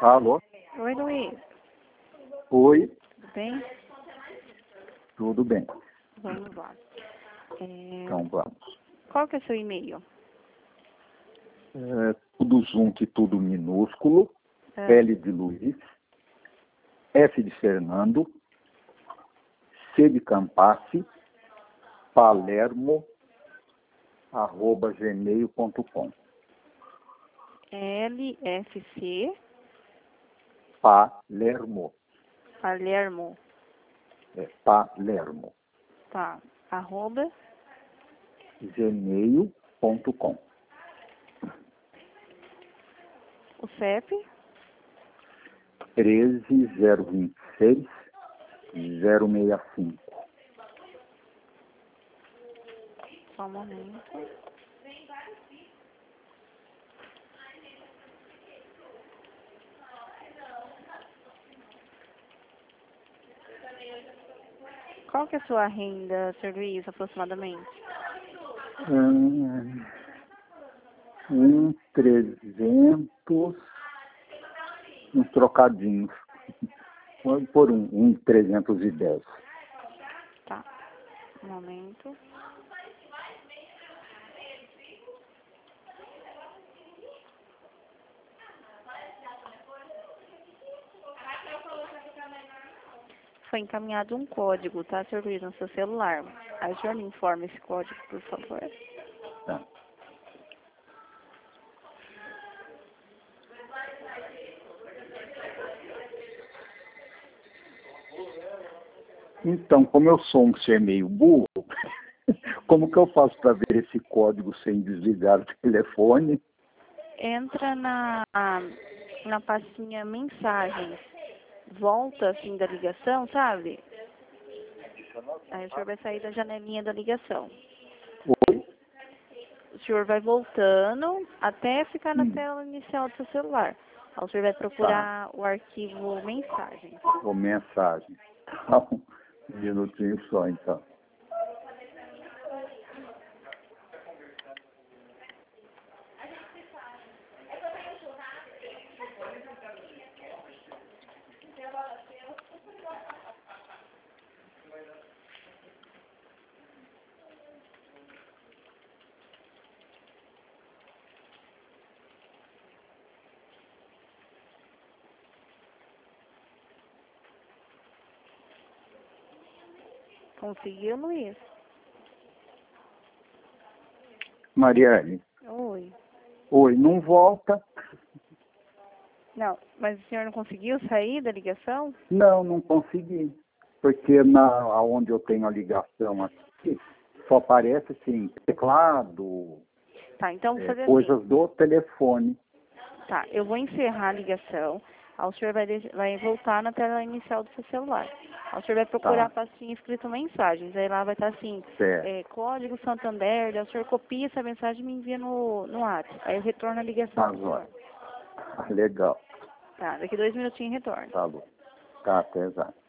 Alô? Oi, Luiz. Oi, Tudo bem? tudo bem. Vamos lá. Então vamos. Qual que é o seu e-mail? Tudo junto e tudo minúsculo. Ah, L de Luiz, F de Fernando, C de Campasse, Palermo, @gmail.com. LFC Palermo. Palermo. Palermo. Tá. Arroba. gmail.com. O CEP. 13026-065. Só um momento. Qual que é a sua renda, Sr. Luiz, aproximadamente? 300, uns trocadinhos. Pode pôr 310. Tá. Um momento. Foi encaminhado um código, tá, Sr. Luiz, no seu celular. A senhora me informa esse código, por favor. Tá. Então, como eu sou um ser meio burro, como que eu faço para ver esse código sem desligar o telefone? Entra na pastinha mensagens. Volta, assim, da ligação, sabe? Aí o senhor vai sair da janelinha da ligação. Oi? O senhor vai voltando até ficar na Hum. tela inicial do seu celular. Aí o senhor vai procurar o arquivo mensagens. Ou mensagem. Tá, um minutinho só, então. Conseguiu, Luiz? Mariane, Oi. oi, não volta? Não, mas o senhor não conseguiu sair da ligação? Não, não consegui. Porque onde eu tenho a ligação aqui, só aparece assim, teclado, Tá, então vou fazer assim. coisas do telefone. Tá, eu vou encerrar a ligação. Aí o senhor vai voltar na tela inicial do seu celular. Aí o senhor vai procurar a Tá, pastinha escrito mensagens. Aí lá vai estar assim, certo. código Santander. Daí o senhor copia essa mensagem e me envia no WhatsApp. Aí eu retorno a ligação Tá, pro senhor. jóia. Legal. Tá, daqui 2 minutinhos retorno. Tá bom. Tá, até já.